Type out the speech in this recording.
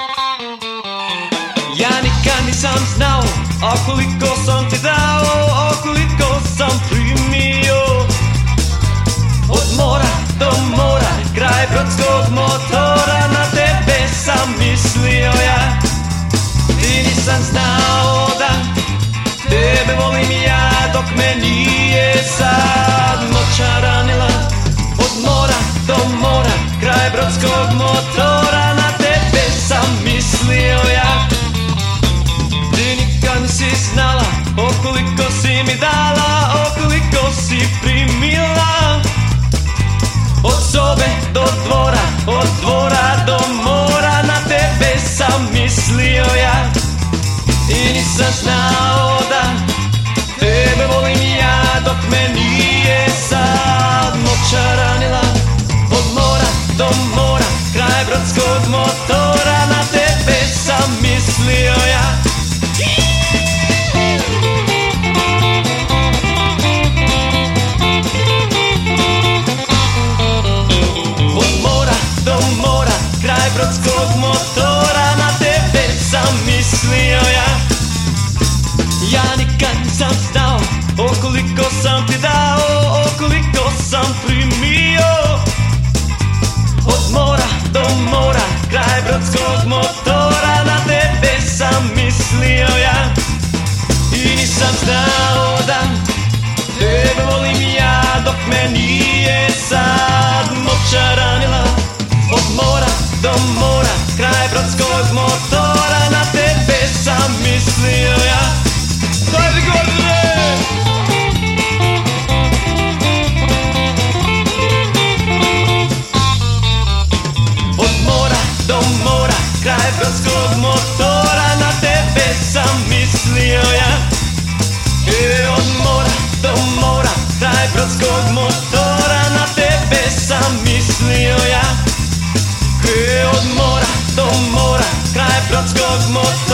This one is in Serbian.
Ja nikad nisam znao, a koliko sam ti dao, a koliko sam primio. Od mora do mora, kraj brodskog motora, na tebe sam mislio ja. Ti nisam znao da tebe volim ja, dok me nije sad noća ranila. Od mora do mora, kraj brodskog motora, na tebe sam mislio ja. Ti nikad nisi znala, o koliko si mi dala, o koliko si primila. Od sobe do dvora, od dvora do mora, na tebe sam mislio ja. I nisam znao da tebe volim ja, dok me nije sad noća ranila. Od mora do mora, kraj brodskog motora, na tebe sam mislio ja. Od mora do mora, kraj brodskog motora, na tebe sam mislio ja. Ja nikad nisam znao, o koliko sam ti dao, o koliko sam primio. Od mora do mora, kraj brodskog motora, na tebe sam mislio ja. I nisam znao da tebe volim ja, dok me nije sad noća ranila. Od mora do mora, kraj brodskog motora, na tebe sam mislio ja. Dajde Gordane! Od mora do mora, kraj brodskog motora, na tebe sam mislio ja. Od mora do mora, kraj brodskog motora, na tebe sam mislio ja. Od mora do mora, kraj brodskog motora.